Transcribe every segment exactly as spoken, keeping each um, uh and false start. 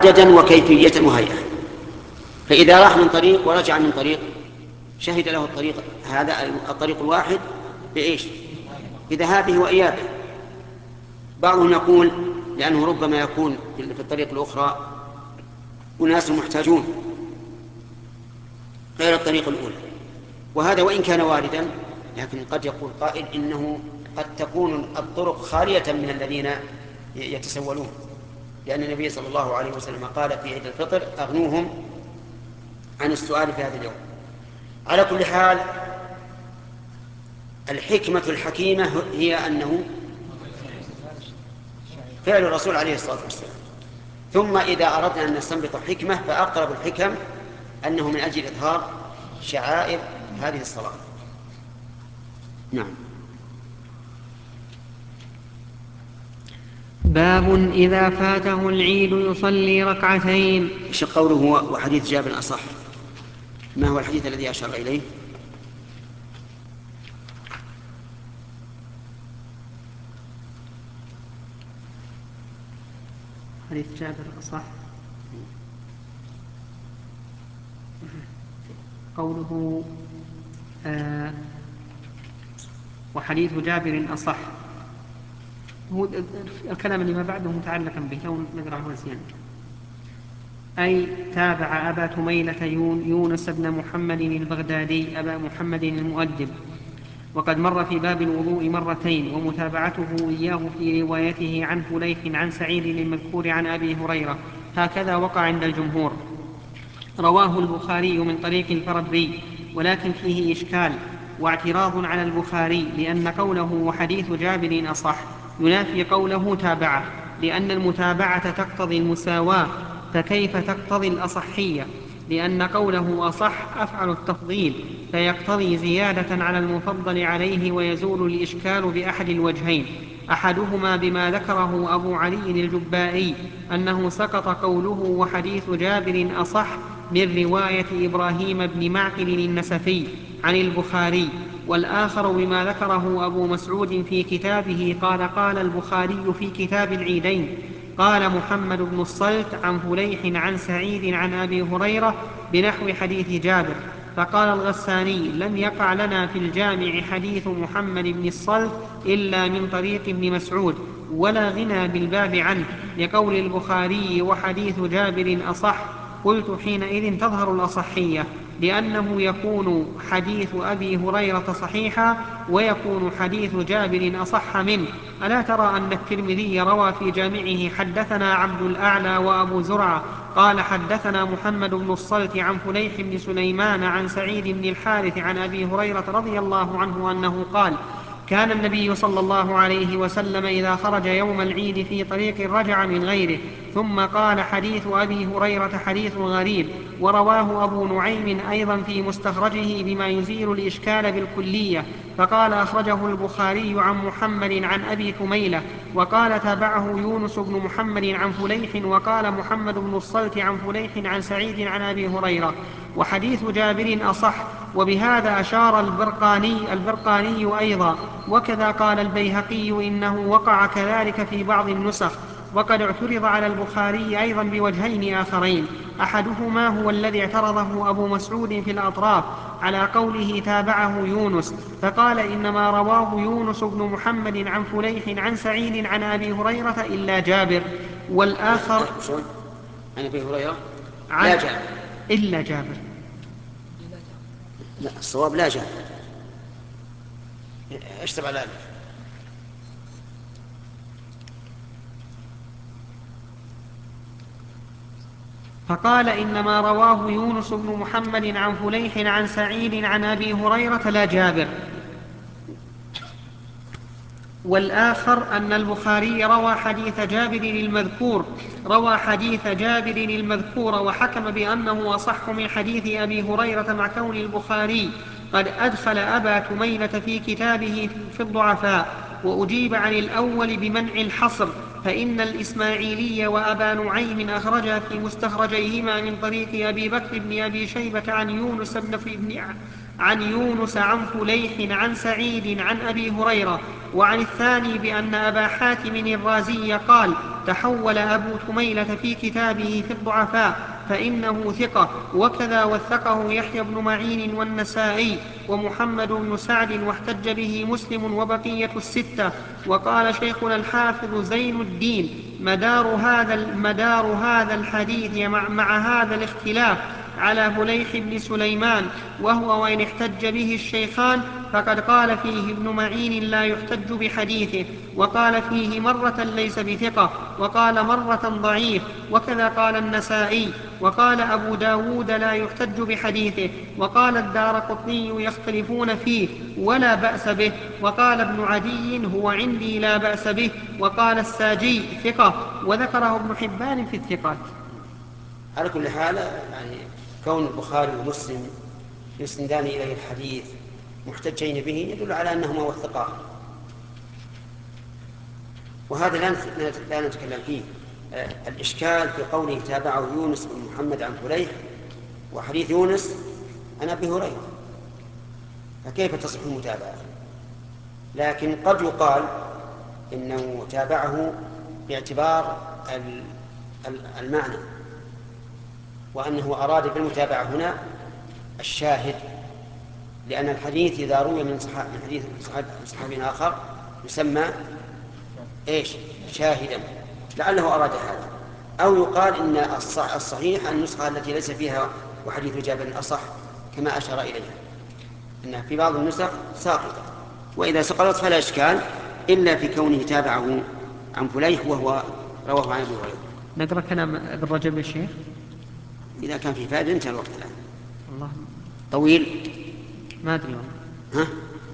عددا وكيفية وهيئة. فإذا راح من طريق ورجع من طريق شهد له الطريق هذا الطريق الواحد بإيش؟ بذهابه وإيابه. بعضهم يقول لأنه ربما يكون في الطريق الأخرى أناس محتاجون غير الطريق الأولى، وهذا وإن كان واردا لكن قد يقول قائل إنه قد تكون الطرق خالية من الذين يتسولون، لأن النبي صلى الله عليه وسلم قال في عيد الفطر أغنوهم عن السؤال في هذا اليوم. على كل حال الحكمة الحكيمة هي أنه فعل الرسول عليه الصلاة والسلام. ثم إذا أردنا أن نستنبط حكمة فأقرب الحكم أنه من أجل إظهار شعائر هذه الصلاة. نعم. باب إذا فاته العيد يصلي ركعتين. ايش قوله وحديث جابر أصح؟ ما هو الحديث الذي أشار إليه؟ حديث جابر أصح قوله آه وحديث جابر أصح. هو الكلام اللي ما بعده متعلقا به لو نقرأه نسيان. أي تابع أبا تميلة يونس بن محمد البغدادي أبا محمد المؤدب، وقد مر في باب الوضوء مرتين، ومتابعته إياه في روايته عن فليح عن سعيد المذكور عن أبي هريرة هكذا وقع عند الجمهور. رواه البخاري من طريق الفربري ولكن فيه إشكال واعتراض على البخاري، لأن قوله وحديث جابر أصح ينافي قوله تابعه، لأن المتابعة تقتضي المساواة فكيف تقتضي الأصحية، لأن قوله أصح أفعل التفضيل فيقتضي زيادة على المفضل عليه، ويزول الإشكال بأحد الوجهين، أحدهما بما ذكره أبو علي الجبائي أنه سقط قوله وحديث جابر أصح من رواية إبراهيم بن معقل النسفي عن البخاري، والآخر بما ذكره أبو مسعود في كتابه قال قال البخاري في كتاب العيدين قال محمد بن الصلت عن فليح عن سعيد عن أبي هريرة بنحو حديث جابر. فقال الغساني لم يقع لنا في الجامع حديث محمد بن الصلت إلا من طريق ابن مسعود ولا غنى بالباب عنه، لقول البخاري وحديث جابر أصح. قلت حينئذ تظهر الأصحية، لأنه يكون حديث أبي هريرة صحيحا ويكون حديث جابر أصح منه. ألا ترى أن الترمذي روى في جامعه حدثنا عبد الأعلى وأبو زرعة قال حدثنا محمد بن الصلت عن فليح بن سليمان عن سعيد بن الحارث عن أبي هريرة رضي الله عنه أنه قال كان النبي صلى الله عليه وسلم إذا خرج يوم العيد في طريق رجع من غيره. ثم قال حديث أبي هريرة حديث غريب، ورواه أبو نعيم أيضا في مستخرجه بما يزيل الإشكال بالكلية، فقال أخرجه البخاري عن محمد عن أبي كميلة، وقال تابعه يونس بن محمد عن فليح، وقال محمد بن الصلت عن فليح عن سعيد عن أبي هريرة. وحديث جابر أصح، وبهذا أشار البرقاني, البرقاني أيضا، وكذا قال البيهقي إنه وقع كذلك في بعض النسخ. وقد اعترض على البخاري أيضا بوجهين آخرين، أحدهما هو الذي اعترضه أبو مسعود في الأطراف على قوله تابعه يونس، فقال إنما رواه يونس بن محمد عن فليح عن سعيد عن أبي هريرة إلا جابر. والآخر عن أبي هريرة لا جابر إلا جابر. لا الصواب لا جابر. اشتب على ذلك. فقال إنما رواه يونس بن محمد عن فليح عن سعيد عن أبي هريرة لا جابر. والآخر أن البخاري روى حديث جابر المذكور روى حديث جابر المذكور وحكم بأنه أصح من حديث أبي هريرة، مع كون البخاري قد أدخل أبا تميلة في كتابه في الضعفاء. وأجيب عن الأول بمنع الحصر، فإن الإسماعيلي وأبا نعيم أخرجا في مستخرجيهما من طريق أبي بكر بن أبي شيبة عن يونس بن ابن عن يونس عن فليح عن سعيد عن أبي هريرة. وعن الثاني بأن أبا حاتم الرازي قال تحول أبو تميلة في كتابه في الضعفاء فإنه ثقة، وكذا وثقه يحيى بن معين والنسائي ومحمد بن سعد، واحتج به مسلم وبقية الستة. وقال شيخنا الحافظ زين الدين: مدار هذا, مدار هذا الحديث مع, مع هذا الاختلاف على فليح بن سليمان، وهو وإن احتج به الشيخان فقد قال فيه ابن معين لا يحتج بحديثه، وقال فيه مرة ليس بثقة، وقال مرة ضعيف، وكذا قال النسائي، وقال أبو داود لا يحتج بحديثه، وقال الدارقطني يختلفون فيه ولا بأس به، وقال ابن عدي هو عندي لا بأس به، وقال الساجي ثقة، وذكره ابن حبان في الثقات. على كل حال يعني كون البخاري ومسلم يسندان إليه الحديث محتجين به يدل على أنهما وثقاه، وهذا لا نتكلم فيه. الإشكال في قوله تابعه يونس بن محمد عن فليح، وحديث يونس عن أبي هريرة، فكيف تصح المتابعة؟ لكن قد يقال إنه تابعه باعتبار المعنى، وأنه أراد بالمتابعة هنا الشاهد، لأن الحديث إذا روي من حديث صحابي آخر يسمى إيش؟ شاهدا، لعله أراد هذا. أو يقال إن الصحيح النسخة التي ليس فيها وحديث جابر أصح، كما أشار إليها إن في بعض النسخ ساقطة، وإذا سقطت فلا إشكال إلا في كونه تابعه عن فليح وهو رواه عن أبي هريرة. نقرأ كلام ابن رجب يا شيخ إذا كان في فائدة. انتهى الوقت الآن. الله طويل ما أدري ها؟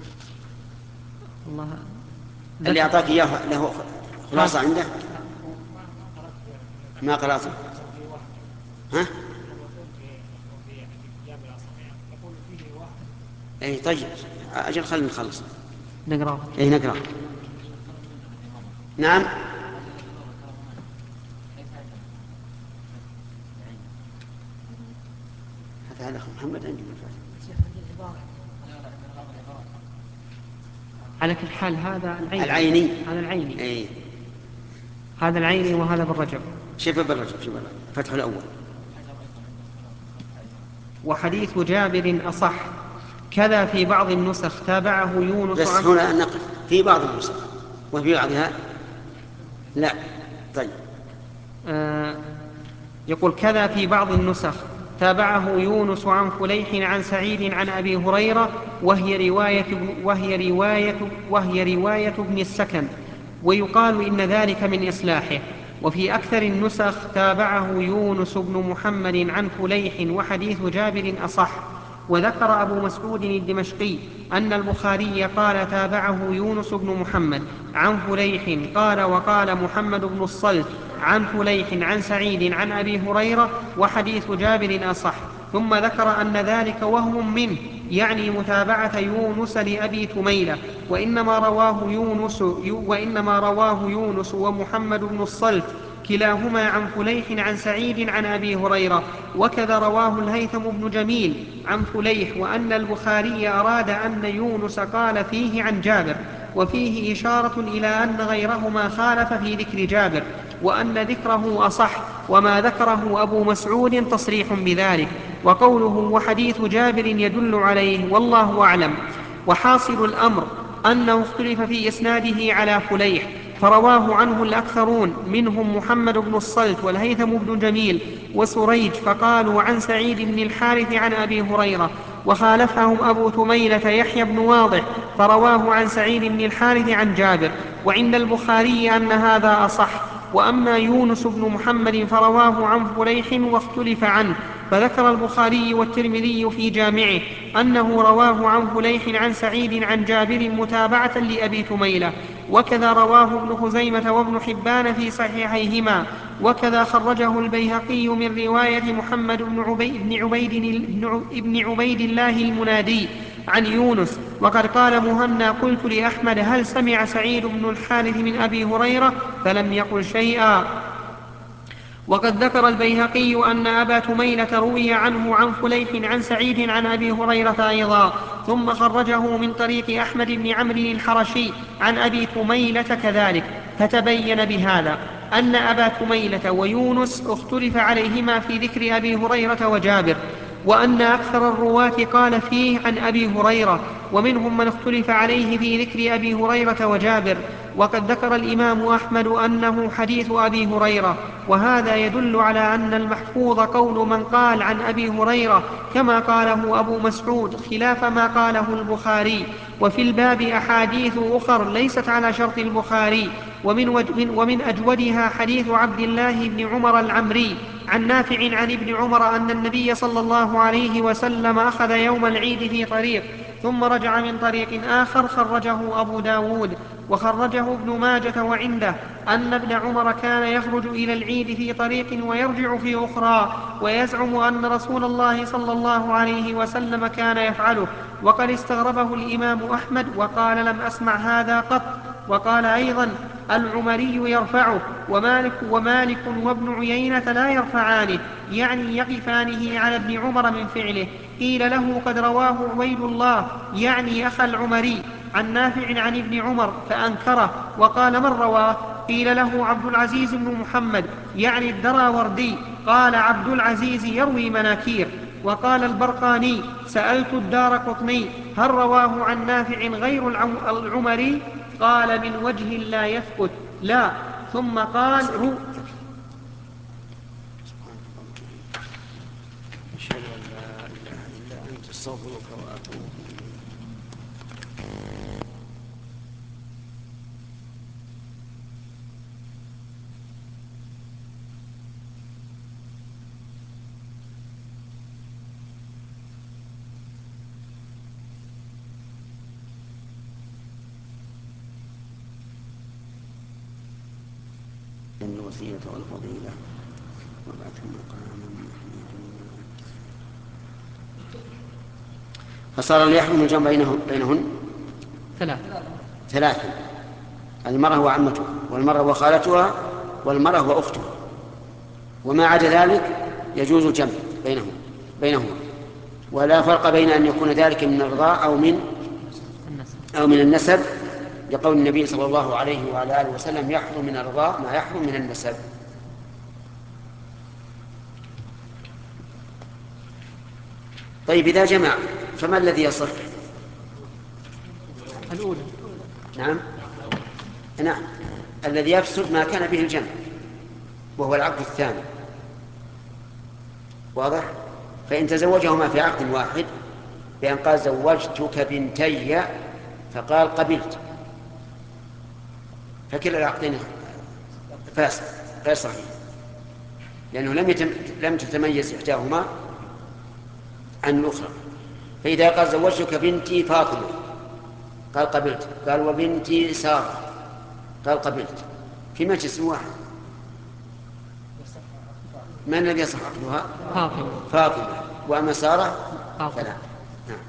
الله اللي أعطاك إياه له خلاصة عنده ما قرأته ها؟ أي طيب أجل خلنا نخلص نقرأ. أي نقرأ. نعم. هذا الأخ محمد عندي على كل حال هذا العيني, العيني. هذا العيني أي. هذا العيني وهذا بالرجب. شوف بالرجب شوف فتح الأول. وحديث جابر أصح كذا في بعض النسخ تابعه يونس. بس هنا نقف في بعض النسخ وفي بعضها لا. طيب آه يقول كذا في بعض النسخ تابعه يونس عن فليح عن سعيد عن أبي هريرة، وهي رواية, وهي رواية, وهي رواية ابن السكن، ويقال إن ذلك من إصلاحه. وفي أكثر النسخ تابعه يونس بن محمد عن فليح وحديث جابر أصح. وذكر أبو مسعود الدمشقي أن البخاري قال تابعه يونس بن محمد عن فليح قال وقال محمد بن الصلت عن فليح عن سعيد عن أبي هريرة وحديث جابر أصح. ثم ذكر أن ذلك وهم منه، يعني متابعة يونس لأبي تميلة، وإنما رواه يونس, وإنما رواه يونس ومحمد بن الصلت كلاهما عن فليح عن سعيد عن أبي هريرة. وكذا رواه الهيثم بن جميل عن فليح، وأن البخاري أراد أن يونس قال فيه عن جابر، وفيه إشارة إلى أن غيرهما خالف في ذكر جابر، وأن ذكره أصح، وما ذكره أبو مسعود تصريح بذلك، وقوله وحديث جابر يدل عليه، والله أعلم. وحاصل الأمر أنه اختلف في إسناده على فليح، فرواه عنه الأكثرون منهم محمد بن الصلت والهيثم بن جميل وسريج، فقالوا عن سعيد بن الحارث عن أبي هريرة. وخالفهم أبو تميلة يحيى بن واضح فرواه عن سعيد بن الحارث عن جابر، وعند البخاري أن هذا أصح. وأما يونس بن محمد فرواه عن فليح واختلف عنه، فذكر البخاري والترمذي في جامعه أنه رواه عن فليح عن سعيد عن جابر متابعة لأبي تميلة، وكذا رواه ابن خزيمة وابن حبان في صحيحيهما، وكذا خرجه البيهقي من رواية محمد بن عبيد, بن عبيد, بن عبيد الله المنادي عن يونس. وقد قال مهنا قلت لأحمد هل سمع سعيد بن الحارث من أبي هريرة؟ فلم يقل شيئا. وقد ذكر البيهقي أن أبا تميلة روي عنه عن فليح عن سعيد عن أبي هريرة أيضا، ثم خرجه من طريق أحمد بن عمرو الحرشي عن أبي تميلة كذلك، فتبين بهذا. أن أبا تميلة ويونس اختلف عليهما في ذكر أبي هريرة وجابر، وأن أكثر الرواة قال فيه عن أبي هريرة، ومنهم من اختلف عليه في ذكر أبي هريرة وجابر. وقد ذكر الإمام أحمد أنه حديث أبي هريرة، وهذا يدل على أن المحفوظ قول من قال عن أبي هريرة كما قاله أبو مسعود، خلاف ما قاله البخاري. وفي الباب أحاديث أخر ليست على شرط البخاري، ومن, ومن, ومن أجودها حديث عبد الله بن عمر العمري عن نافع عن ابن عمر أن النبي صلى الله عليه وسلم أخذ يوم العيد في طريق ثم رجع من طريق آخر، خرجه أبو داود وخرجه ابن ماجة وعنده أن ابن عمر كان يخرج إلى العيد في طريق ويرجع في أخرى، ويزعم أن رسول الله صلى الله عليه وسلم كان يفعله. وقد استغربه الإمام أحمد وقال لم أسمع هذا قط. وقال أيضا العمري يرفعه، ومالك, ومالك وابن عيينة لا يرفعانه، يعني يقفانه على ابن عمر من فعله. قيل له قد رواه عبيد الله يعني أخا العمري عن نافع عن ابن عمر فأنكره، وقال من رواه؟ قيل له عبد العزيز بن محمد يعني الدراوردي. قال عبد العزيز يروي مناكير. وقال البرقاني سألت الدار قطني هل رواه عن نافع غير العمري؟ قال من وجه لا يثبت لا. ثم قال رو أشهد أن لا إله إلا أنت أستغفرك وأتوب إليك. إن الوسيلة والفضيلة وبعث مقاما محمودا. فصار ليحرم الجمع بينهن, بينهن ثلاث ثلاثا: المرأة وعمتها، والمرأة وخالتها، والمرأة وأختها، وما عدا ذلك يجوز الجمع بينهم بينهما، ولا فرق بين أن يكون ذلك من الرضاع أو من أو من النسب، لقول النبي صلى الله عليه وعلى آله وسلم يحرم من الرضاع ما يحرم من النسب. طيب إذا جمع فما الذي يصح؟ الأولى. نعم نعم الذي يفسد ما كان به الجمع وهو العقد الثاني، واضح؟ فإن تزوجهما في عقد واحد بأن قال زوجتك بنتي فقال قبلت، فكلا العقدين فاسد غير صحيح، لأنه لم يتم لم تتميز إحداهما عن الأخرى. فإذا قال زوجتك بنتي فاطمة قال قبلت، قال وبنتي سارة قال قبلت، في مجلس واحد، من الذي يصح عقدها؟ فاطمة. فاطمة. وأما سارة فلا. نعم.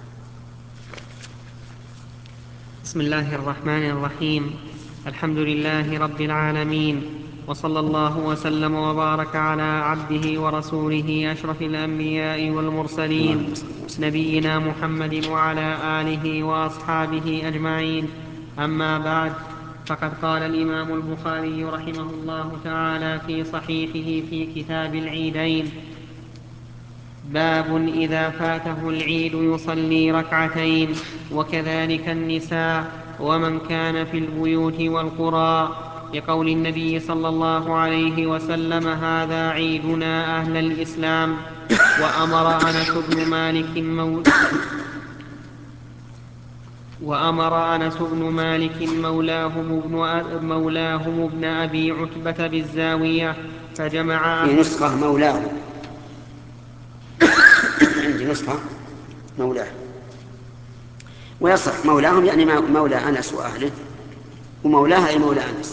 بسم الله الرحمن الرحيم. الحمد لله رب العالمين، وصلى الله وسلم وبارك على عبده ورسوله أشرف الأنبياء والمرسلين نبينا محمد وعلى آله وأصحابه أجمعين. أما بعد، فقد قال الإمام البخاري رحمه الله تعالى في صحيحه في كتاب العيدين: باب إذا فاته العيد يصلي ركعتين، وكذلك النساء ومن كان في البيوت والقرى، لقول النبي صلى الله عليه وسلم هذا عيدنا أهل الإسلام. وأمر أنس بن مالك مول وأمر أنس بن مالك مولاهم ابن, مولاهم ابن أبي عتبة بالزاوية فجمع في نسخة مولاه، عندي نسخة مولاه، ويصح مولاهم يعني مولى أنس وأهله، ومولاه أي مولى أنس.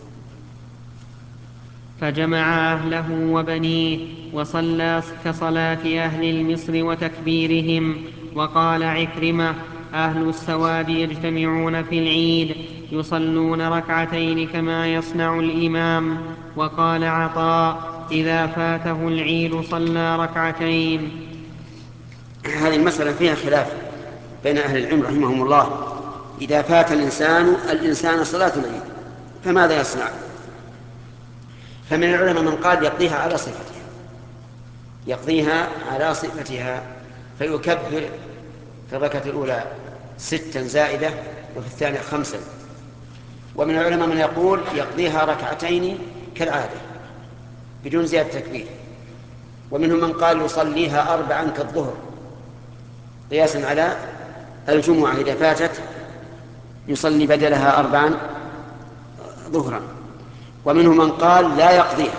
فجمع أهله وبنيه وصلى كصلاة أهل المصر وتكبيرهم. وقال عكرمة: أهل السواد يجتمعون في العيد يصلون ركعتين كما يصنع الإمام. وقال عطاء: إذا فاته العيد صلى ركعتين. هذه المسألة فيها خلاف بين أهل العلم رحمهم الله. إذا فات الإنسان الإنسان صلاة العيد فماذا يصنع؟ فمن العلماء من قال يقضيها على صفتها يقضيها على صفتها فيكبر في الركعة الأولى ستا زائدة وفي الثانية خمسا. ومن العلماء من يقول يقضيها ركعتين كالعادة بدون زيادة تكبير. ومنهم من قال يصليها أربعا كالظهر قياسا على الجمعة إذا فاتت يصلي بدلها أربعا ظهرا. ومنهم من قال لا يقضيها،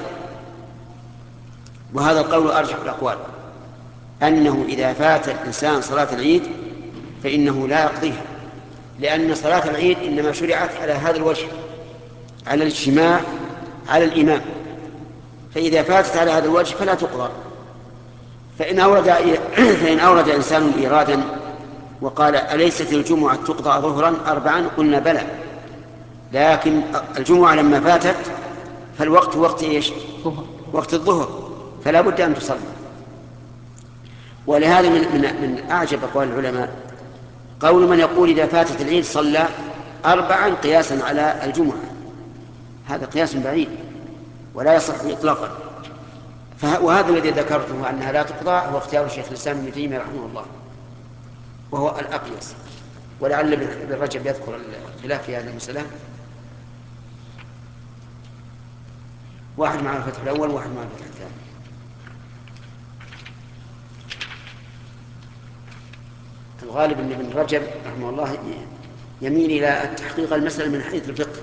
وهذا القول أرجح الأقوال، أنه إذا فات الإنسان صلاة العيد فإنه لا يقضيها، لأن صلاة العيد إنما شرعت على هذا الوجه، على الاجتماع على الإمام، فإذا فاتت على هذا الوجه فلا تقضى. فإن أورد, فإن أورد إنسان إيرادا وقال أليست الجمعة تقضى ظهرا أربعا؟ قلنا بلى، لكن الجمعة لما فاتت فالوقت وقت إيش؟ وقت الظهر، فلا بد أن تصلي. ولهذا من, من, من أعجب أقوال العلماء قول من يقول إذا فاتت العيد صلى أربعا قياسا على الجمعة. هذا قياس بعيد ولا يصح إطلاقا. وهذا الذي ذكرته أنها لا تقضى هو اختيار الشيخ الإسلام ابن تيمية رحمه الله، وهو الأقيس. ولعل ابن رجب يذكر الخلاف في هذه المسألة. واحد مع الفتح الأول وواحد مع الفتح الثاني. الغالب أن ابن رجب رحمه الله يميل إلى تحقيق المسألة من حيث الفقه.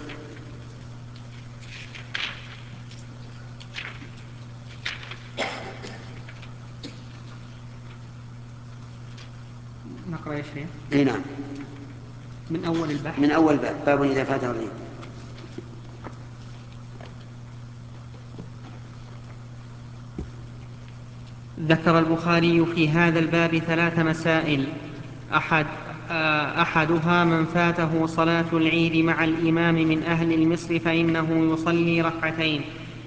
نقرأ يا شيخ. اي نعم، من أول البحث، من أول باب، باب إذا فاته العيد. ذكر البخاري في هذا الباب ثلاث مسائل. أحد أحدها من فاته صلاة العيد مع الإمام من أهل المصر فإنه يصلي ركعتين،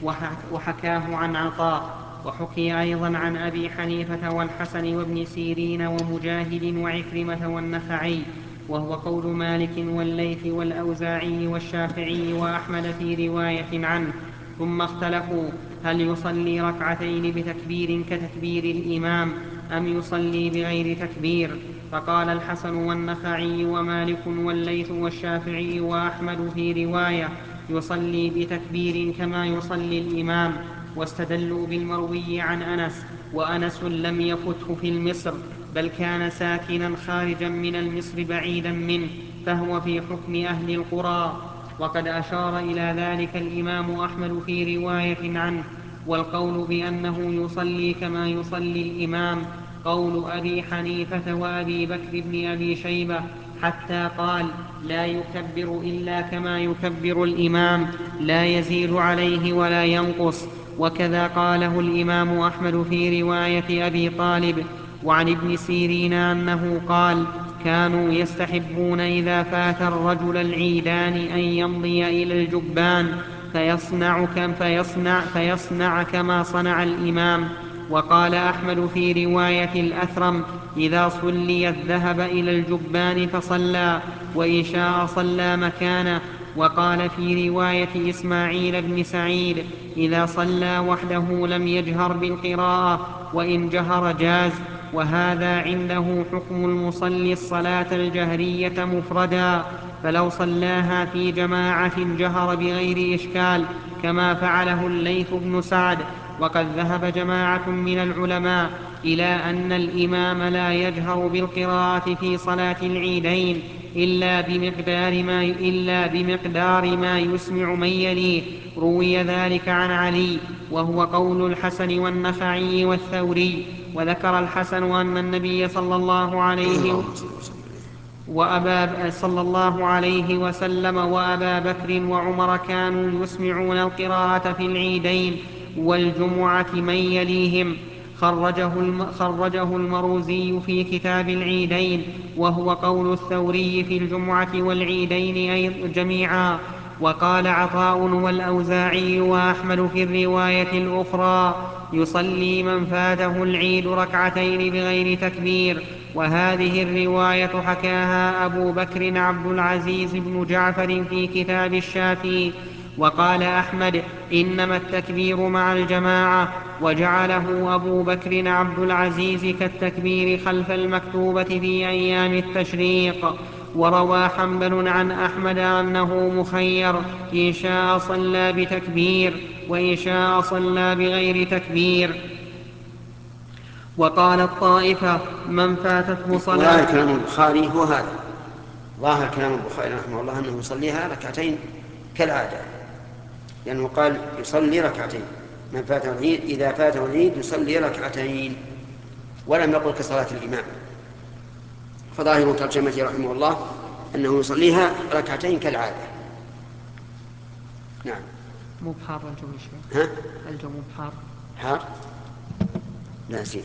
وحكاه عن عطاء، وحكي أيضا عن أبي حنيفة والحسن وابن سيرين ومجاهد وعكرمة والنخعي، وهو قول مالك والليث والأوزاعي والشافعي وأحمد في رواية عنه. ثم اختلفوا هل يصلي ركعتين بتكبير كتكبير الإمام أم يصلي بغير تكبير، فقال الحسن والنخعي ومالك والليث والشافعي وأحمد في رواية يصلي بتكبير كما يصلي الإمام، واستدلوا بالمروي عن أنس، وأنس لم يفته في المصر بل كان ساكنا خارجا من المصر بعيدا منه، فهو في حكم أهل القرى. وقد أشار إلى ذلك الإمام أحمد في رواية عنه. والقول بأنه يصلي كما يصلي الإمام قول أبي حنيفة وأبي بكر بن أبي شيبة، حتى قال لا يكبر إلا كما يكبر الإمام لا يزيد عليه ولا ينقص. وكذا قاله الإمام أحمد في رواية أبي طالب. وعن ابن سيرين أنه قال كانوا يستحبون إذا فات الرجل العيدان أن يمضي إلى الجبان فيصنع, كم فيصنع, فيصنع كما صنع الإمام. وقال أحمد في رواية الأثرم إذا صلي الذهب إلى الجبان فصلى، وإن شاء صلى مكانه. وقال في رواية إسماعيل بن سعيد إذا صلى وحده لم يجهر بالقراءة، وإن جهر جاز. وهذا عنده حكم المصلي الصلاة الجهرية مفردا، فلو صلاها في جماعة جهر بغير إشكال كما فعله الليث بن سعد. وقد ذهب جماعة من العلماء إلى أن الإمام لا يجهر بالقراءة في صلاة العيدين إلا بمقدار ما, إلا بمقدار ما يسمع من يليه. روي ذلك عن علي، وهو قول الحسن والنخعي والثوري. وذكر الحسن أن النبي صلى الله عليه وأبا صلى الله عليه وسلم وأبا بكر وعمر كانوا يسمعون القراءة في العيدين والجمعة من يليهم. خرجه, خرجه المروزي في كتاب العيدين، وهو قول الثوري في الجمعة والعيدين جميعا. وقال عطاء والأوزاعي وأحمد في الرواية الأخرى يصلي من فاته العيد ركعتين بغير تكبير. وهذه الرواية حكاها أبو بكر عبد العزيز بن جعفر في كتاب الشافي، وقال أحمد إنما التكبير مع الجماعة، وجعله أبو بكر عبد العزيز كالتكبير خلف المكتوبة في أيام التشريق. وروى حنبل عن أحمد أنه مخير، إن شاء صلى بتكبير وإن شاء صلى بغير تكبير. وقال الطائفة من فاتته صلاة. وظاهر كلام البخاري هو هذا، ظاهر كلام البخاري رحمه الله أنه يصليها ركعتين كالعادة، لأنه قال يصلي ركعتين، من فاته العيد إذا فاته العيد يصلي ركعتين، ولم يقل كصلاة الإمام. فظاهر ترجمته رحمه الله أنه يصليها ركعتين كالعادة. نعم. مو بحار الجو يا شيخ؟ ها؟ الجو مو بحار؟ حار؟ لا سيد.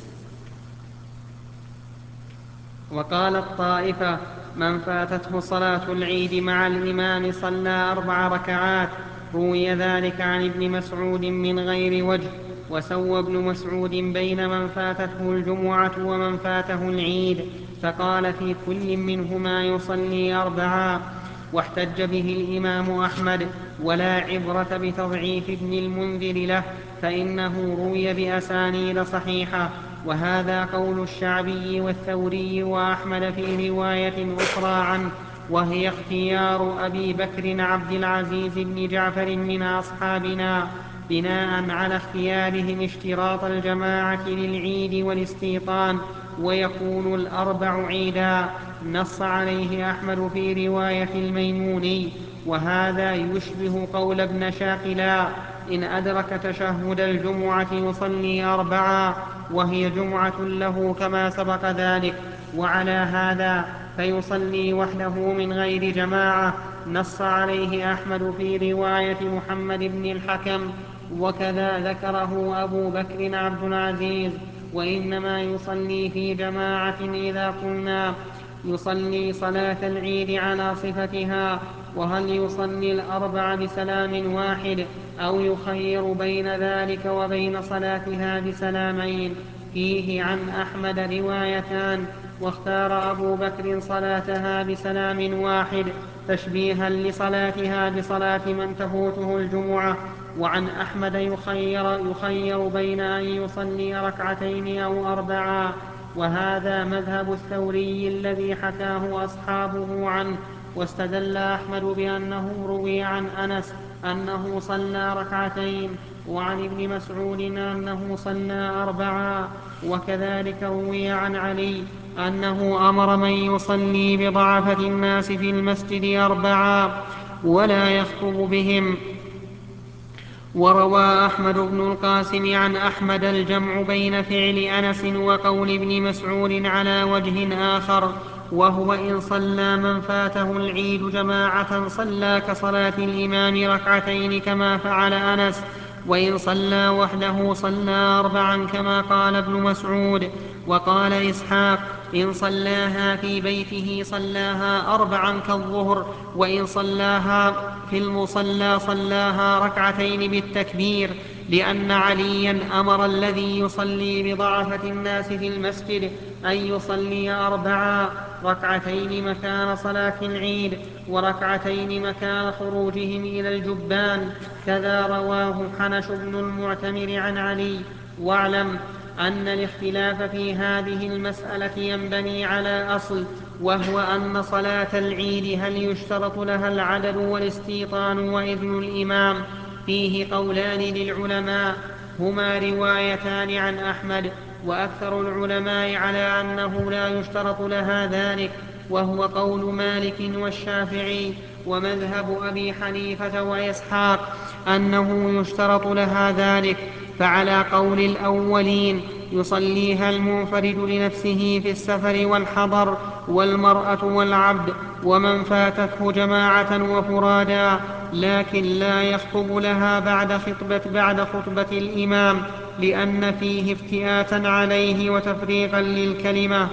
وقال الطائفة من فاتته صلاة العيد مع الإمام صلى أربع ركعات. روي ذلك عن ابن مسعود من غير وجه. وسوى ابن مسعود بين من فاتته الجمعة ومن فاته العيد، فقال في كل منهما يصلي أربعا. واحتج به الإمام أحمد، ولا عبرة بتضعيف ابن المنذر له، فإنه روي بأسانيد صحيحة. وهذا قول الشعبي والثوري وأحمد في رواية أخرى عنه، وهي اختيار أبي بكر عبد العزيز بن جعفر من أصحابنا، بناء على اختيارهم اشتراط الجماعة للعيد والاستيطان، ويكون الأربع عيدا. نص عليه أحمد في رواية الميموني، وهذا يشبه قول ابن شاقلا إن أدرك تشهد الجمعة يصلي أربعا، وهي جمعة له كما سبق ذلك. وعلى هذا فيصلي وحده من غير جماعة. نص عليه أحمد في رواية محمد بن الحكم، وكذا ذكره أبو بكر عبد العزيز. وإنما يصلي في جماعة إذا كنا يصلي صلاة العيد على صفتها. وهل يصلي الأربع بسلام واحد أو يخير بين ذلك وبين صلاتها بسلامين؟ فيه عن أحمد روايتان، واختار أبو بكر صلاتها بسلام واحد تشبيها لصلاتها بصلاة من تفوته الجمعة. وعن أحمد يخير, يخير بين أن يصلي ركعتين أو أربعا، وهذا مذهب الثوري الذي حكاه أصحابه عنه. واستدل أحمد بأنه روي عن أنس أنه صلى ركعتين، وعن ابن مسعود أنه صلى أربعا. وكذلك روي عن علي أنه أمر من يصلي بضعفة الناس في المسجد أربعا ولا يخطب بهم. وروى أحمد بن القاسم عن أحمد الجمع بين فعل أنس وقول ابن مسعود على وجه آخر، وهو إن صلى من فاته العيد جماعة صلى كصلاة الإمام ركعتين كما فعل أنس، وإن صلى وحده صلى أربعا كما قال ابن مسعود. وقال إسحاق إن صلاها في بيته صلاها أربعا كالظهر، وإن صلاها في المصلى صلاها ركعتين بالتكبير، لأن عليا أمر الذي يصلي بضعفة الناس في المسجد أن يصلي أربعا، ركعتين مكان صلاة العيد وركعتين مكان خروجهم إلى الجبان. كذا رواه حنش بن المعتمر عن علي. واعلم أن الاختلاف في هذه المسألة ينبني على أصل، وهو أن صلاة العيد هل يشترط لها العدد والاستيطان وإذن الإمام؟ فيه قولان للعلماء، هما روايتان عن أحمد، وأكثر العلماء على أنه لا يشترط لها ذلك، وهو قول مالك والشافعي ومذهب أبي حنيفة وإسحاق أنه يشترط لها ذلك. فعلى قول الأولين يصليها المنفرد لنفسه في السفر والحضر والمرأة والعبد ومن فاتته جماعة وفرادا، لكن لا يخطب لها بعد خطبة, بعد خطبة الإمام، لأن فيه افتئاتا عليه وتفريقا للكلمة.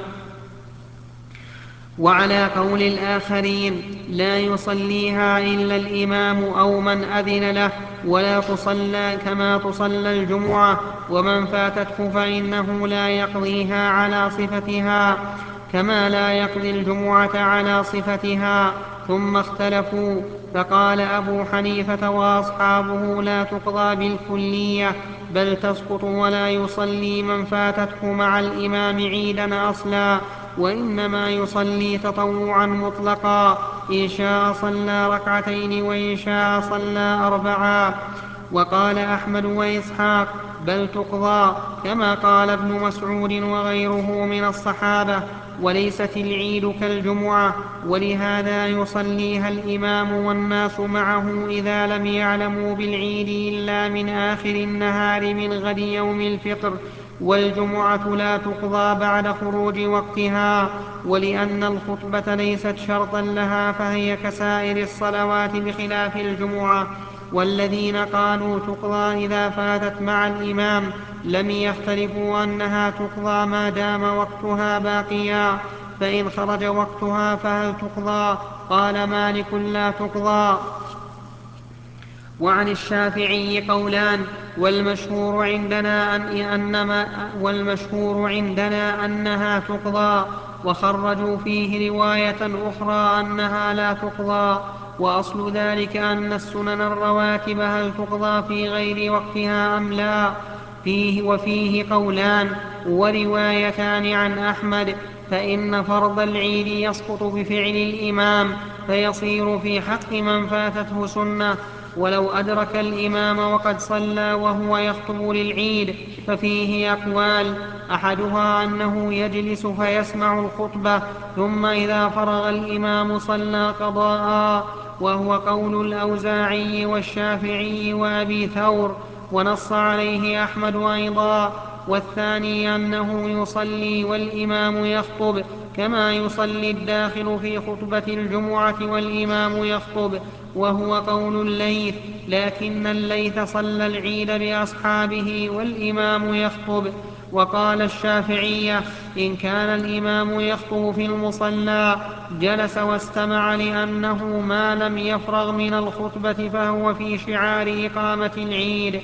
وعلى قول الآخرين لا يصليها إلا الإمام أو من أذن له، ولا تصلى كما تصلى الجمعة، ومن فاتته فإنه لا يقضيها على صفتها كما لا يقضي الجمعة على صفتها. ثم اختلفوا فقال أبو حنيفة وأصحابه لا تقضى بالكلية بل تسقط ولا يصلي من فاتته مع الإمام عيدا أصلا، وإنما يصلي تطوعا مطلقا، إن شاء صلى ركعتين وإن شاء صلى أربعا. وقال أحمد وإسحاق بل تقضى كما قال ابن مسعود وغيره من الصحابة، وليست العيد كالجمعة، ولهذا يصليها الإمام والناس معه إذا لم يعلموا بالعيد إلا من آخر النهار من غد يوم الفطر، والجمعة لا تقضى بعد خروج وقتها، ولأن الخطبة ليست شرطا لها فهي كسائر الصلوات بخلاف الجمعة. والذين قالوا تقضى إذا فاتت مع الإمام لم يختلفوا أنها تقضى ما دام وقتها باقيا، فإن خرج وقتها فهل تقضى؟ قال مالك لا تقضى. وعن الشافعي قولان، والمشهور عندنا, أن أنما والمشهور عندنا أنها تقضى، وخرجوا فيه رواية أخرى أنها لا تقضى. وأصل ذلك أن السنن الرواتب هل تقضى في غير وقتها أم لا؟ فيه وفيه قولان وروايتان عن أحمد، فإن فرض العيد يسقط بفعل الإمام فيصير في حق من فاتته سنة، ولو أدرك الإمام وقد صلى وهو يخطب للعيد ففيه أقوال، أحدها أنه يجلس فيسمع الخطبة ثم إذا فرغ الإمام صلى قضاء، وهو قول الأوزاعي والشافعي وأبي ثور، ونص عليه أحمد أيضا. والثاني أنه يصلي والإمام يخطب كما يصلي الداخل في خطبة الجمعة والإمام يخطب، وهو قول الليث، لكن الليث صلى العيد بأصحابه والإمام يخطب. وقال الشافعية إن كان الإمام يخطب في المصلى جلس واستمع لأنه ما لم يفرغ من الخطبة فهو في شعار إقامة العيد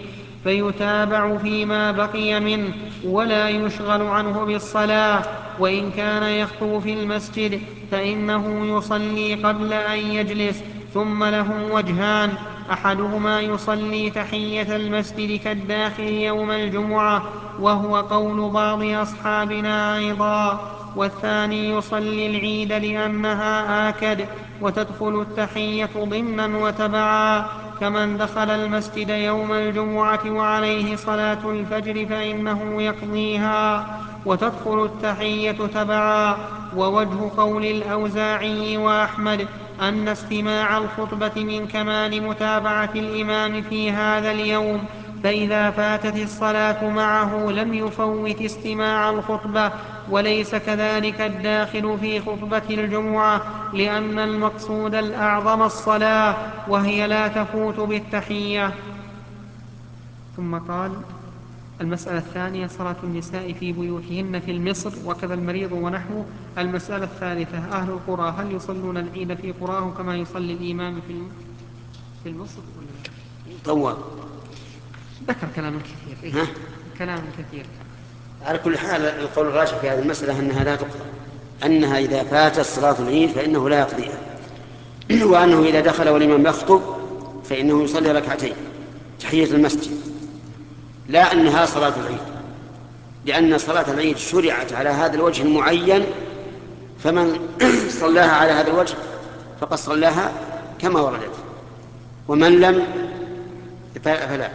فيتابع فيما بقي منه ولا يشغل عنه بالصلاة. وإن كان يخطب في المسجد فإنه يصلي قبل أن يجلس، ثم له وجهان، أحدهما يصلي تحية المسجد كالداخل يوم الجمعة وهو قول بعض أصحابنا أيضا، والثاني يصلي العيد لأنها آكد وتدخل التحية ضمنا وتبعا، كمن دخل المسجد يوم الجمعة وعليه صلاة الفجر فإنه يقضيها وتدخل التحية تبعا. ووجه قول الأوزاعي وأحمد أن استماع الخطبة من كمال متابعة الإمام في هذا اليوم، فإذا فاتت الصلاة معه لم يفوت استماع الخطبة، وليس كذلك الداخل في خطبة الجمعة، لأن المقصود الأعظم الصلاة وهي لا تفوت بالتحية. ثم قال المسألة الثانية صلاة النساء في بيوتهن في المصر وكذا المريض ونحوه. المسألة الثالثة أهل القرى هل يصلون العيد في قراهم كما يصلي الإمام في المصر؟ طوال ذكر كلام كثير. إيه؟ كلام كثير. على كل حال القول الراجح في هذه المسألة أنها لا تقضى، أنها إذا فاتت صلاة العيد فإنه لا يقضيها، وأنه إذا دخل والإمام يخطب فإنه يصلي ركعتين تحية المسجد، لا أنها صلاة العيد، لأن صلاة العيد شرعت على هذا الوجه المعين، فمن صلاها على هذا الوجه فقد صلاها كما وردت، ومن لم فلا.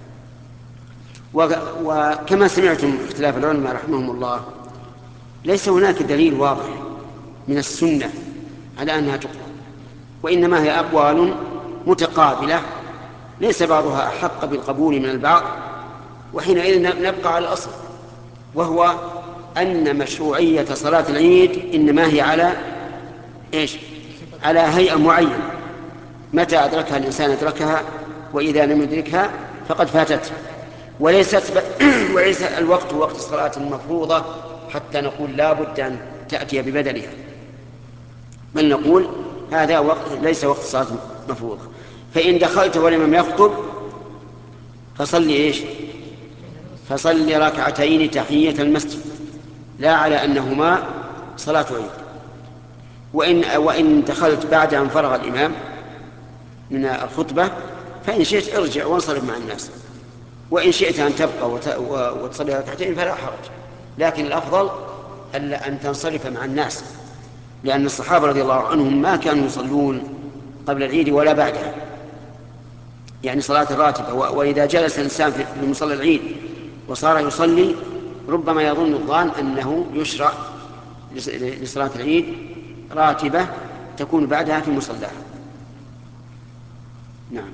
وكما سمعتم اختلاف العلماء رحمهم الله، ليس هناك دليل واضح من السنة على أنها تقضى، وإنما هي أقوال متقابلة ليس بعضها أحق بالقبول من البعض، وحينئذ نبقى على الأصل، وهو أن مشروعية صلاة العيد إنما هي على إيش؟ على هيئة معينة، متى أدركها الإنسان أدركها، وإذا لم يدركها فقد فاتته، وليست ب... وليس الوقت وقت الصلاة المفروضة حتى نقول لا بد أن تأتي ببدلها، بل نقول هذا وقت ليس وقت الصلاة المفروضة. فإن دخلت والإمام يخطب فصلي إيش؟ فصلي ركعتين تحية المسجد، لا على أنهما صلاة عيد. وإن, وإن دخلت بعد أن فرغ الإمام من الخطبة فإن شئت ارجع وانصرف مع الناس، وإن شئت أن تبقى وتصلي ركعتين فلا حرج، لكن الأفضل أن تنصرف مع الناس، لأن الصحابة رضي الله عنهم ما كانوا يصلون قبل العيد ولا بعدها، يعني صلاة الراتبة. وإذا جلس الإنسان في مصلى العيد وصار يصلي ربما يظن الظان أنه يشرع لصلاة العيد راتبة تكون بعدها في مصلاه. نعم.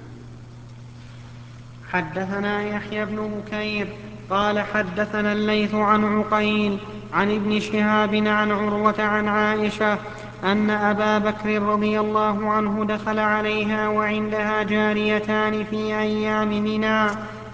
حدثنا يحيى بن بكير قال حدثنا الليث عن عقيل عن ابن شهاب عن عروة عن عائشة أن أبا بكر رضي الله عنه دخل عليها وعندها جاريتان في أيام منى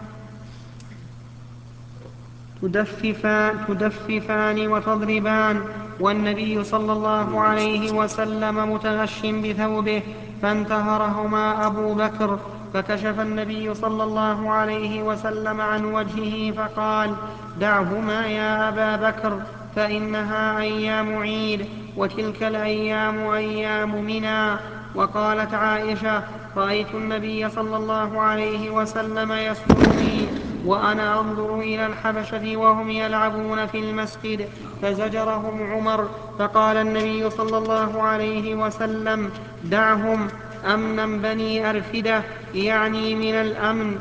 تدففان, تدففان وتضربان، والنبي صلى الله عليه وسلم متغش بثوبه، فانتهرهما أبو بكر، فكشف النبي صلى الله عليه وسلم عن وجهه فقال: دعهما يا أبا بكر، فإنها أيام عيد، وتلك الأيام أيام منى. وقالت عائشة: رأيت النبي صلى الله عليه وسلم يسترني وأنا أنظر إلى الحبشة وهم يلعبون في المسجد، فزجرهم عمر، فقال النبي صلى الله عليه وسلم: دعهم، أمنا بني أرفدة، يعني من الأمن.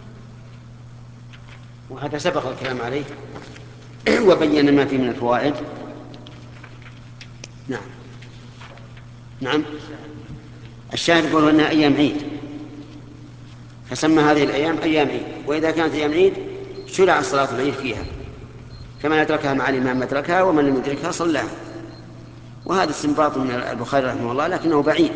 وهذا سبق الكلام عليه وبين ما فيه من الفوائد. نعم نعم الشاهد يقول أنها أيام عيد، فسمى هذه الأيام أيام عيد، وإذا كانت أيام عيد شرع صلاة العيد فيها، فمن أدركها مع الإمام أدركها، ومن لم يدركها صلاها. وهذا استنباط من البخاري رحمه الله لكنه بعيد.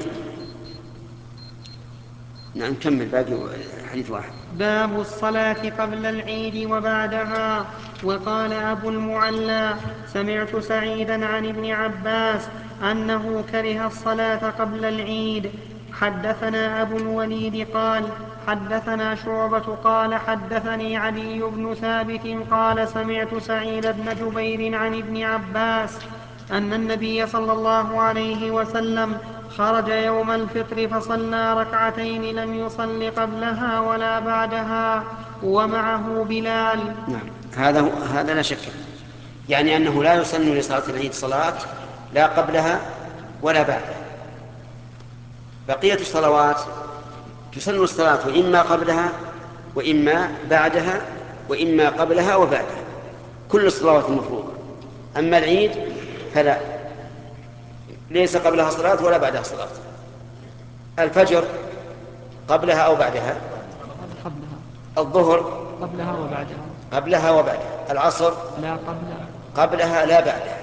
نعم كمل باقي حديث واحد. باب الصلاة قبل العيد وبعدها. وقال أبو المعلى: سمعت سعيدا عن ابن عباس أنه كره الصلاة قبل العيد. حدثنا أبو الوليد قال حدثنا شعبة قال حدثني علي بن ثابت قال سمعت سعيد بن جبير عن ابن عباس أن النبي صلى الله عليه وسلم خرج يوم الفطر فصلى ركعتين لم يصل قبلها ولا بعدها ومعه بلال. نعم هذا هذا لا شك، يعني أنه لا يسن لصلاة العيد صلاة لا قبلها ولا بعدها. بقية الصلوات تسن الصلاة إما قبلها وإما بعدها وإما قبلها وبعدها، كل الصلوات المفروضة. أما العيد فلا، ليس قبلها صلاة ولا بعدها صلاة. الفجر قبلها أو بعدها؟ قبلها. الظهر قبلها وبعدها. قبلها وبعدها. العصر لا قبلها. قبلها لا بعدها.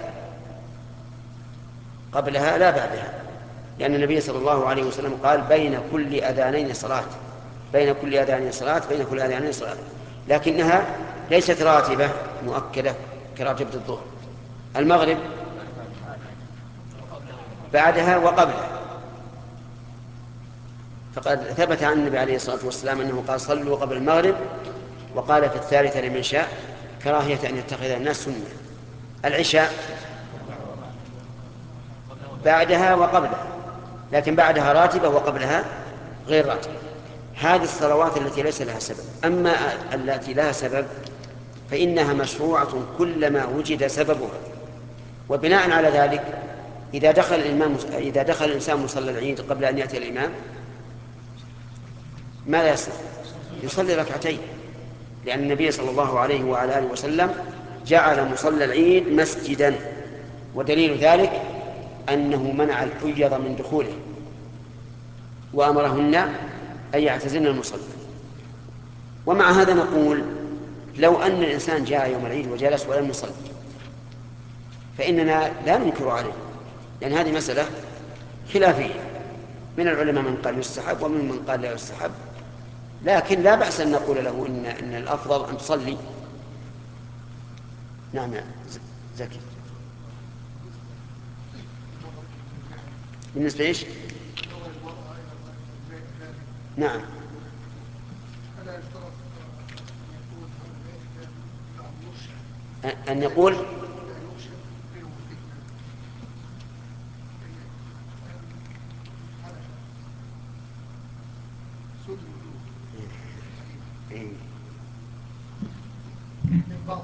قبلها لا بعدها، لأن النبي صلى الله عليه وسلم قال: بين كل أذانين صلاة، بين كل أذانين صلاة، بين كل أذانين صلاة، لكنها ليست راتبة مؤكدة كراتبة الظهر. المغرب بعدها وقبلها، فقد ثبت عن النبي عليه الصلاة والسلام أنه قال: صلوا قبل المغرب، وقال في الثالثة لمن شاء كراهية أن يتخذ الناس سنة. العشاء بعدها وقبلها، لكن بعدها راتبة وقبلها غير راتبة. هذه الصلوات التي ليس لها سبب. أما التي لها سبب فإنها مشروعة كلما وجد سببها. وبناء على ذلك إذا دخل الإمام إذا دخل الإنسان مصلى العيد قبل أن يأتي الإمام ماذا يصنع؟ يصلي ركعتين، لأن النبي صلى الله عليه وعلى آله وسلم جعل مصلى العيد مسجدا، ودليل ذلك أنه منع الحيض من دخوله وأمرهن أن يعتزلن المصلى. ومع هذا نقول: لو أن الإنسان جاء يوم العيد وجلس ولم يصلي فإننا لا ننكر عليه، لأن هذه مسألة خلافية، من العلماء من قال يستحب ومن من قال لا يستحب، لكن لا بأس أن نقول له إن, إن الأفضل أن تصلي. نعم يا زكي. بالنسبة إيش؟ نعم أن يقول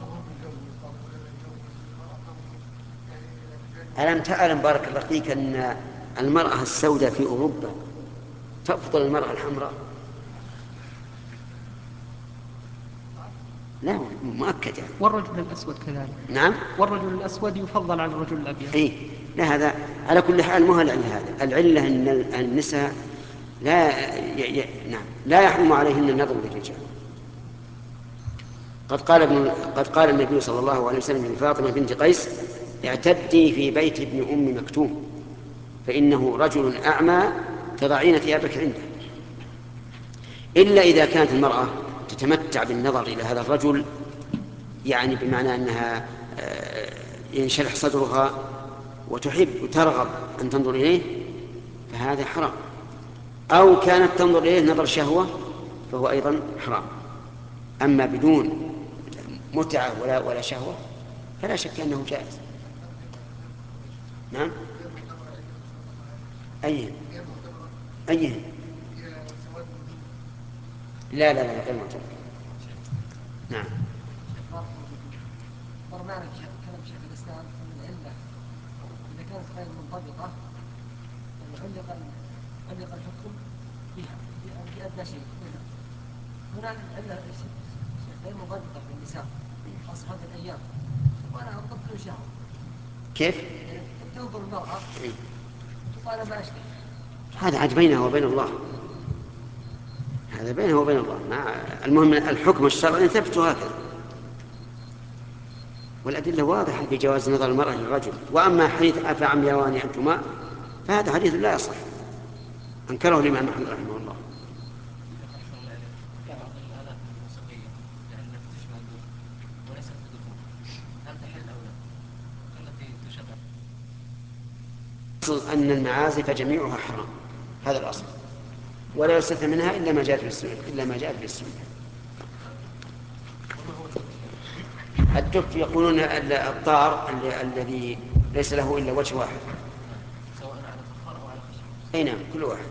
ألم تعلم بارك الله فيك أن المرأة السوداء في أوروبا تفضل المرأة الحمراء؟ لا مؤكد يعني. والرجل الأسود كذلك. نعم. والرجل الأسود يفضل على الرجل الأبيض. إيه لا، هذا على كل حال مو العلة، هذا العلة أن النساء لا ي... ي... نعم لا يحرم عليهن النظر للرجال. قد قال ابن قد قال النبي صلى الله عليه وسلم لفاطمة بنت قيس: اعتدي في بيت ابن أم مكتوم فإنه رجل أعمى تضعين ثيابك عنده. إلا إذا كانت المرأة تتمتع بالنظر إلى هذا الرجل، يعني بمعنى أنها ينشرح صدرها وتحب وترغب أن تنظر إليه فهذا حرام، أو كانت تنظر إليه نظر شهوة فهو أيضا حرام. أما بدون متعة ولا ولا شهوة فلا شك أنه جائز. نعم. أيه أيه لا لا لا غير معتبر. نعم. برنامج كلام شيخ الإسلام أن العلة إذا كانت غير منضبطة علق علق الحكم بها بأدنى شيء. هنا العلة غير منضبطة بالنساء خاصة هذه الأيام وأنا أضبط شهوة. كيف؟ تنظر المرأة وقال ما أشتهي. هذا عاد بينه وبين الله، هذا بينه وبين الله. مع المهم الحكم الشرعي ثبت هكذا، والأدلة واضحة بجواز نظر المرأة للرجل. وأما حديث أفعمياني أنتما فهذا حديث لا يصح، أنكره الإمام أحمد رحمه الله. الأصل أن المعازف جميعها حرام، هذا الأصل، ولا يستثنى منها إلا ما جاءت في السنة إلا ما جاءت في السنة. الدف يقولون الطار الذي ليس له إلا وجه واحد، سواء على فخار أو على خشب. أي نعم كل واحد.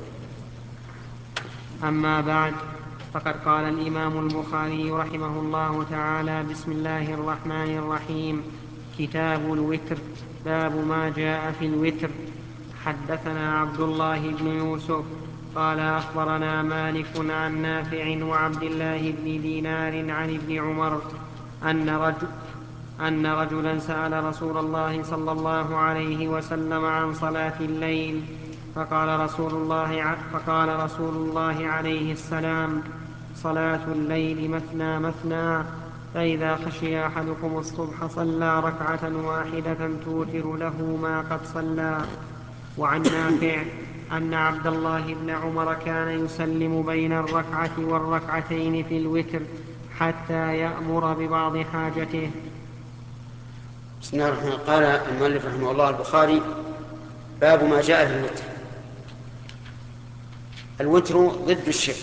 أما بعد، فقد قال الإمام البخاري رحمه الله تعالى: بسم الله الرحمن الرحيم. كتاب الوتر. باب ما جاء في الوتر. حدثنا عبد الله بن يوسف قال أخبرنا مالك عن نافع وعبد الله بن دينار عن ابن عمر أن رجل أن رجلا سأل رسول الله صلى الله عليه وسلم عن صلاة الليل، فقال رسول الله, فقال رسول الله عليه السلام: صلاة الليل مثنى مثنى، فإذا خشي أحدكم الصبح صلى ركعة واحدة توتر له ما قد صلى. وعن نافع أن عبد الله بن عمر كان يسلم بين الركعة والركعتين في الوتر حتى يأمر ببعض حاجته. بسم الله الرحمن الرحيم. قال المؤلف رحمه الله البخاري: باب ما جاء في الوتر. الوتر ضد الشفع،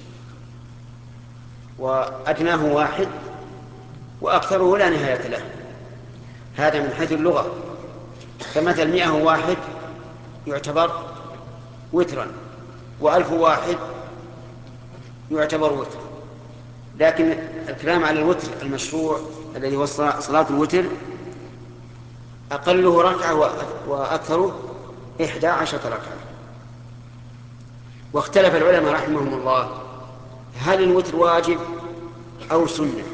وأدناه واحد وأكثره لا نهاية له، هذا من حيث اللغة. فمثل مئة واحد يعتبر وترا، وألف واحد يعتبر وتر. لكن الكلام على الوتر المشروع الذي هو صلاة الوتر أقله ركعة وأكثره إحدى عشرة ركعة. واختلف العلماء رحمهم الله هل الوتر واجب أو سنة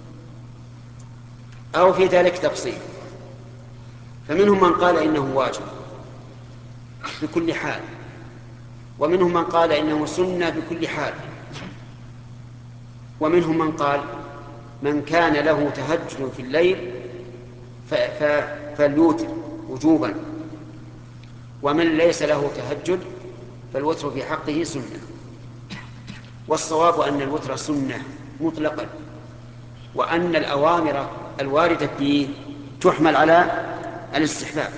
أو في ذلك تفصيل. فمنهم من قال إنه واجب بكل حال، ومنهم من قال إنه سنة بكل حال، ومنهم من قال من كان له تهجد في الليل فاليوتر وجوبا، ومن ليس له تهجد فالوتر في حقه سنة. والصواب أن الوتر سنة مطلقا، وأن الأوامر الواردة فيه تحمل على الاستحباب.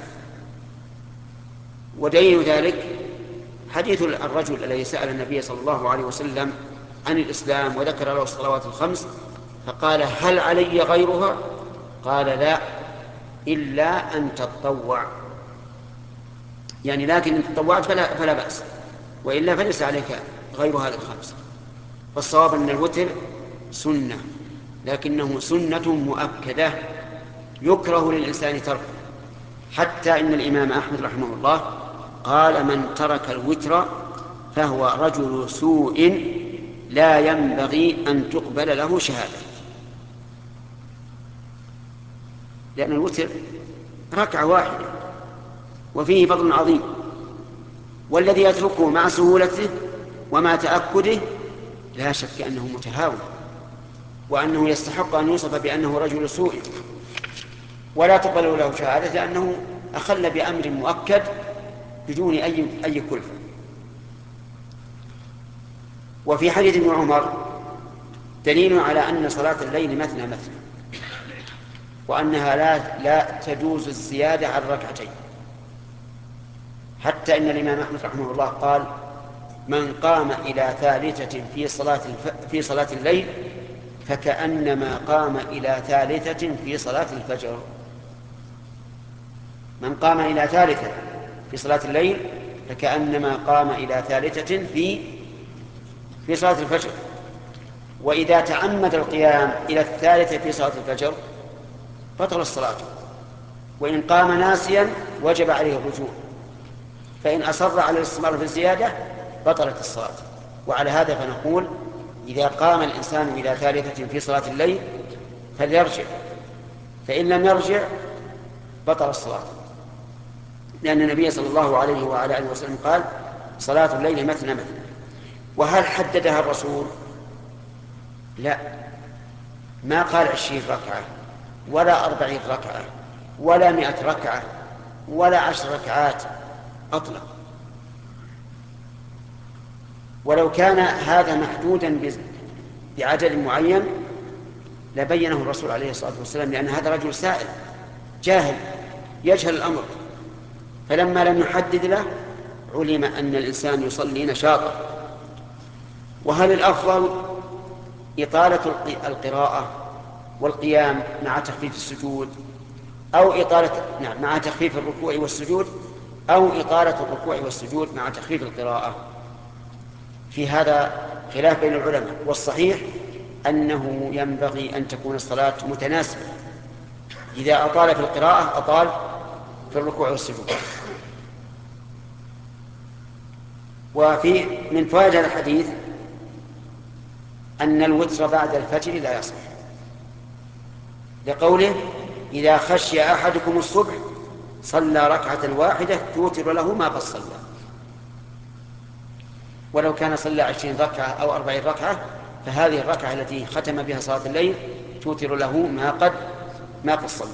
ودليل ذلك حديث الرجل الذي سأل النبي صلى الله عليه وسلم عن الإسلام وذكر له الصلوات الخمس فقال: هل علي غيرها؟ قال: لا، إلا أن تتطوع، يعني لكن إن تطوعت فلا, فلا بأس، وإلا فليس عليك غير هذه الخمس. فالصواب أن الوتر سنة لكنه سنة مؤكدة يكره للإنسان تركه، حتى إن الإمام أحمد رحمه الله قال: من ترك الوتر فهو رجل سوء لا ينبغي أن تقبل له شهادة. لأن الوتر ركعة واحدة وفيه فضل عظيم، والذي يتركه مع سهولته ومع تأكده لا شك أنه متهاون، وأنه يستحق أن يوصف بأنه رجل سوء ولا تقبل له شهادة، لأنه أخل بأمر مؤكد بدون أي أي كلفة. وفي حديث ابن عمر دليل على أن صلاة الليل مثنى مثنى، وأنها لا لا تجوز الزيادة عن ركعتين، حتى إن الإمام أحمد رحمه الله قال: من قام إلى ثالثة في صلاة الف... في صلاة الليل فكأنما قام إلى ثالثة في صلاة الفجر. من قام إلى ثالثة في صلاة الليل فكأنما قام إلى ثالثة في في صلاة الفجر. وإذا تعمد القيام إلى الثالثة في صلاة الفجر بطل الصلاة، وإن قام ناسيا وجب عليه الرجوع، فإن أصر على الاستمرار في الزيادة بطلت الصلاة. وعلى هذا فنقول: إذا قام الإنسان إلى ثالثة في صلاة الليل فليرجع، فإن لم يرجع بطل الصلاة، لأن النبي صلى الله عليه وعلى آله وسلم قال: صلاة الليل مثنى مثنى. وهل حددها الرسول؟ لا، ما قال عشرين ركعة ولا أربعين ركعة ولا مئة ركعة ولا عشر ركعات، أطلق. ولو كان هذا محدودا بعدد معين لبينه الرسول عليه الصلاة والسلام، لأن هذا رجل سائل جاهل يجهل الأمر، فلما لم يحدد له علم أن الإنسان يصلي نشاطا. وهل الأفضل إطالة القراءة والقيام مع تخفيف السجود، أو إطالة نعم مع تخفيف الركوع والسجود، أو إطالة الركوع والسجود مع تخفيف القراءة؟ في هذا خلاف بين العلماء، والصحيح أنه ينبغي أن تكون الصلاة متناسبة. إذا أطال في القراءة أطال في الركوع والسجود. وفي من فوائد هذا الحديث أن الوتر بعد الفجر لا يصح، لقوله: إذا خشي أحدكم الصبح صلى ركعة واحدة توتر له ما قد صلى. ولو كان صلى عشرين ركعة أو أربعين ركعة فهذه الركعة التي ختم بها صلاة الليل توتر له ما قد ما قد صلى.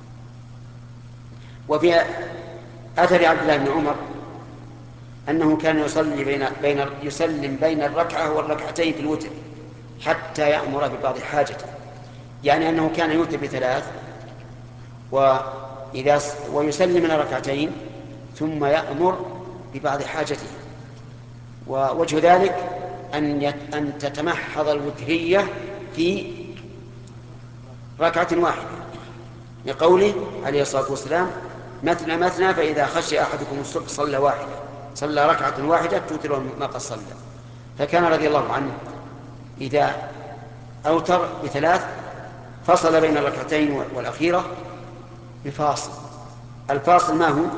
وفي أثر عبد الله بن عمر أنه كان يصلي بين بين يسلم بين الركعة والركعتين في الوتر حتى يأمر ببعض حاجته، يعني أنه كان يوتر بثلاث وإذا ويسلم من ركعتين ثم يأمر ببعض حاجته. ووجه ذلك أن أن تتمحض الوترية في ركعة واحدة، لقوله عليه الصلاة والسلام: مثنى مثنى فإذا خشي أحدكم الصبح صلى واحدة صلى ركعة واحدة توتر ما قد صلى. فكان رضي الله عنه إذا أوتر بثلاث فصل بين الركعتين والأخيرة بفاصل. الفاصل ما هو؟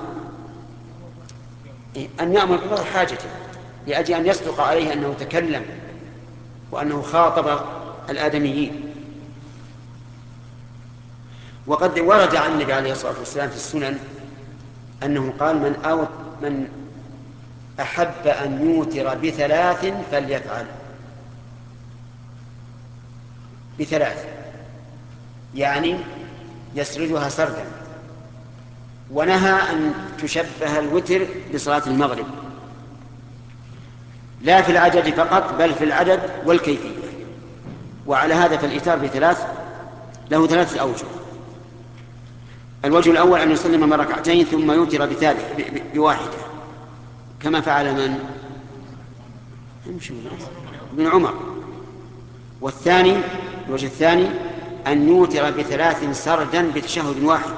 أن يأمر ببعض حاجته، لأجل أن يصدق عليه أنه تكلم وأنه خاطب الآدميين. وقد ورد عن النبي عليه الصلاة والسلام في السنن أنه قال: من أو من أحب أن يوتر بثلاث فليفعل. بثلاث يعني يسردها سردا. ونهى أن تشبه الوتر بصلاة المغرب، لا في العدد فقط بل في العدد والكيفية. وعلى هذا فالإيتار بثلاث له ثلاثة أوجه. الوجه الأول أن يسلم من ركعتين ثم يوتر بثالث بواحدة كما فعل من ابن عمر. والثاني الوجه الثاني أن يوتر بثلاث سردا بتشهد واحد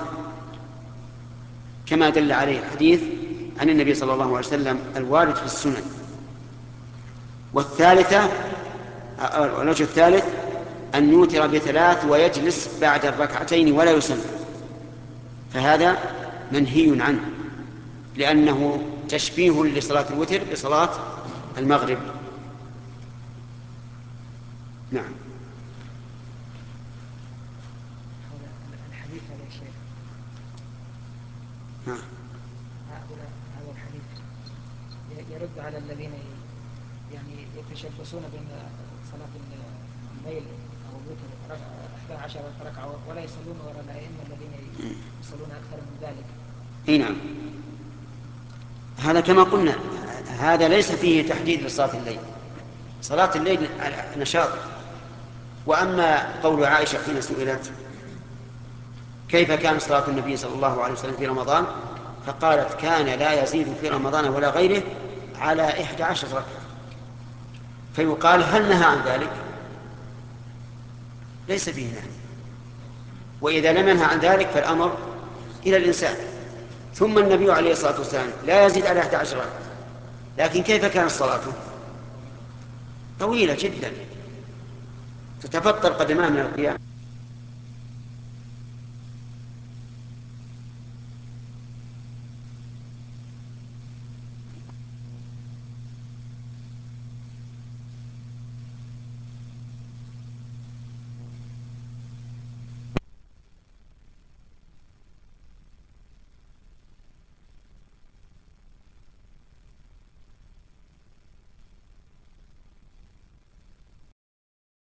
كما دل عليه الحديث عن النبي صلى الله عليه وسلم الوارد في السنن. والثالثة الوجه الثالث أن يوتر بثلاث ويجلس بعد الركعتين ولا يسلم، فهذا منهي عنه، لأنه تشبيه لصلاة الوتر بصلاة المغرب. نعم. الحديث هذا يا شيخ، نعم. هذا الحديث يرد على الذين يعني يتشبثون بين صلاة الليل أو الوتر إحدى عشرة ركعة ولا يصلون وراء الأئمة الذين يصلون أكثر من ذلك. اي نعم، هذا كما قلنا هذا ليس فيه تحديد لصلاة الليل، صلاة الليل نشاط. وأما قول عائشة حين سئلت كيف كان صلاة النبي صلى الله عليه وسلم في رمضان، فقالت كان لا يزيد في رمضان ولا غيره على إحدى عشر ركعة. فيقال هل نهى عن ذلك؟ ليس فيه نهي، وإذا لم ينهى عن ذلك فالأمر إلى الإنسان. ثم النبي عليه الصلاة والسلام لا يزيد على إحدى عشر ركعة، لكن كيف كانت صلاته؟ طويلة جدا، تتفطر قدماه من القيام.